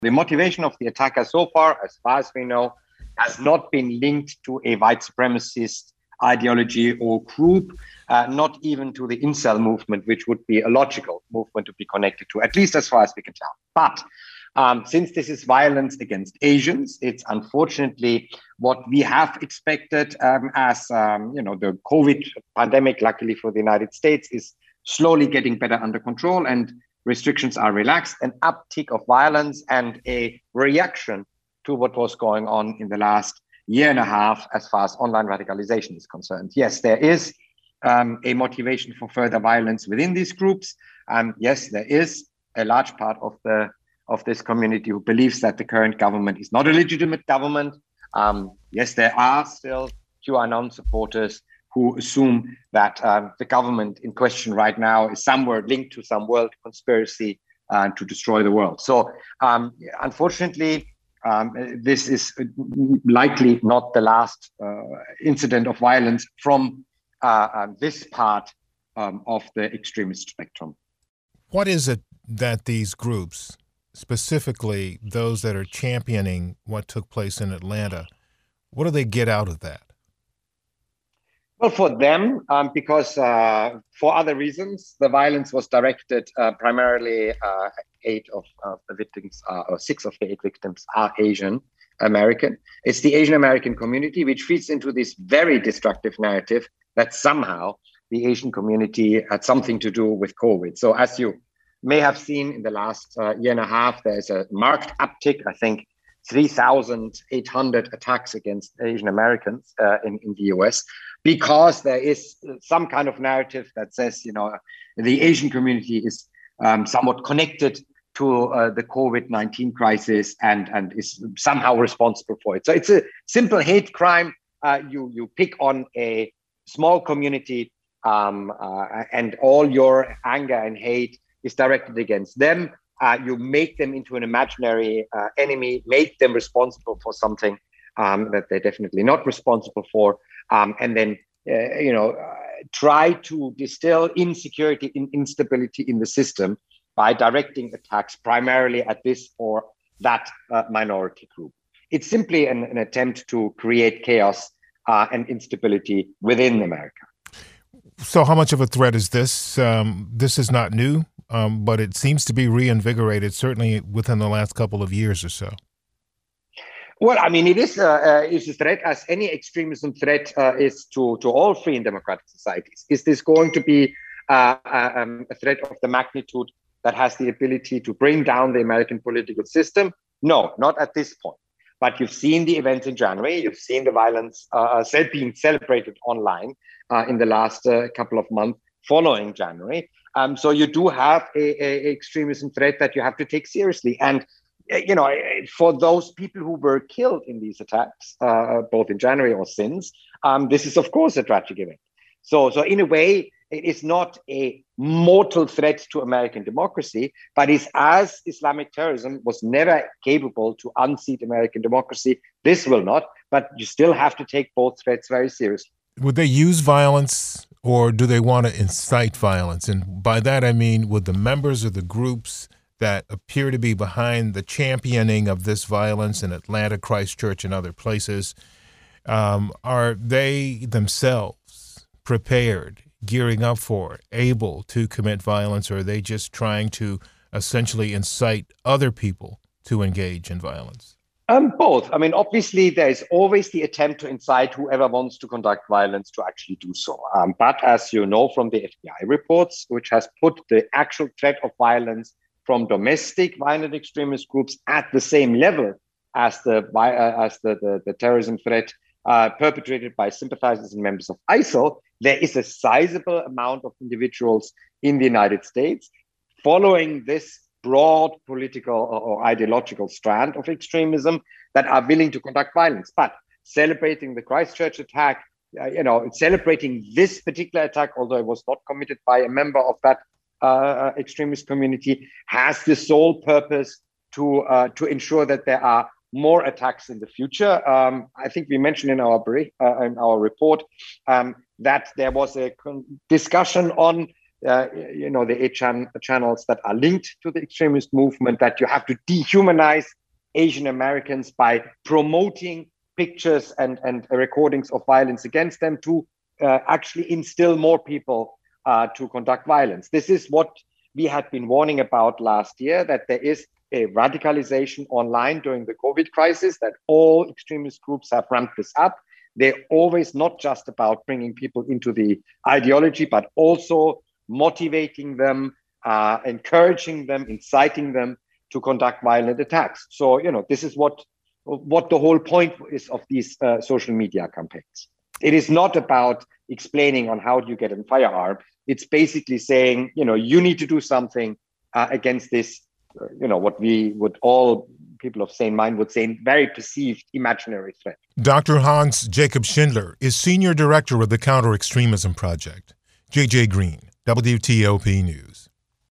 The motivation of the attacker so far as we know, has not been linked to a white supremacist ideology or group, not even to the incel movement, which would be a logical movement to be connected to, at least as far as we can tell. But since this is violence against Asians, it's unfortunately what we have expected as the COVID pandemic, luckily for the United States, is slowly getting better under control and restrictions are relaxed, an uptick of violence and a reaction to what was going on in the last year and a half as far as online radicalization is concerned. Yes, there is a motivation for further violence within these groups. Yes, there is a large part of this community who believes that the current government is not a legitimate government. Yes, there are still QAnon supporters who assume that the government in question right now is somewhere linked to some world conspiracy to destroy the world. So unfortunately, this is likely not the last incident of violence from this part of the extremist spectrum. What is it that these groups, specifically those that are championing what took place in Atlanta, what do they get out of that? Well, for them, because for other reasons, the violence was directed primarily 8 of the victims, or 6 of the 8 victims are Asian American. It's the Asian American community, which feeds into this very destructive narrative that somehow the Asian community had something to do with COVID. So as you may have seen in the last year and a half, there's a marked uptick, I think 3,800 attacks against Asian Americans in the US, because there is some kind of narrative that says, the Asian community is somewhat connected to the COVID-19 crisis and is somehow responsible for it. So it's a simple hate crime. You pick on a small community and all your anger and hate is directed against them. You make them into an imaginary enemy, make them responsible for something that they're definitely not responsible for, and then try to distill insecurity and instability in the system by directing attacks primarily at this or that minority group. It's simply an attempt to create chaos and instability within America. So how much of a threat is this? This is not new, but it seems to be reinvigorated, certainly within the last couple of years or so. Well, I mean, it is a threat, as any extremism threat is to all free and democratic societies. Is this going to be a threat of the magnitude that has the ability to bring down the American political system? No, not at this point. But you've seen the events in January. You've seen the violence being celebrated online in the last couple of months following January. So you do have a extremism threat that you have to take seriously. And for those people who were killed in these attacks, both in January or since, this is, of course, a tragic event. So in a way, it is not a mortal threat to American democracy, but is as Islamic terrorism was never capable to unseat American democracy, this will not, but you still have to take both threats very seriously. Would they use violence, or do they want to incite violence? And by that, I mean, would the members of the groups that appear to be behind the championing of this violence in Atlanta, Christchurch, and other places, are they themselves prepared, gearing up for, able to commit violence, or are they just trying to essentially incite other people to engage in violence? Both. I mean, obviously, there is always the attempt to incite whoever wants to conduct violence to actually do so. But as you know from the FBI reports, which has put the actual threat of violence from domestic violent extremist groups at the same level as the terrorism threat perpetrated by sympathizers and members of ISIL, there is a sizable amount of individuals in the United States following this broad political or ideological strand of extremism that are willing to conduct violence. But celebrating the Christchurch attack, celebrating this particular attack, although it was not committed by a member of that extremist community, has the sole purpose to ensure that there are more attacks in the future. I think we mentioned in our report that there was a discussion on the 8 channels that are linked to the extremist movement, that you have to dehumanize Asian Americans by promoting pictures and recordings of violence against them to actually instill more people to conduct violence. This is what we had been warning about last year, that there is a radicalization online during the COVID crisis, that all extremist groups have ramped this up. They're always not just about bringing people into the ideology, but also motivating them, encouraging them, inciting them to conduct violent attacks. So, this is what the whole point is of these social media campaigns. It is not about explaining on how do you get a firearm. It's basically saying, you need to do something against this, what we would all people of sane mind would say, very perceived imaginary threat. Dr. Hans Jacob Schindler is Senior Director of the Counter-Extremism Project. J.J. Green, WTOP News.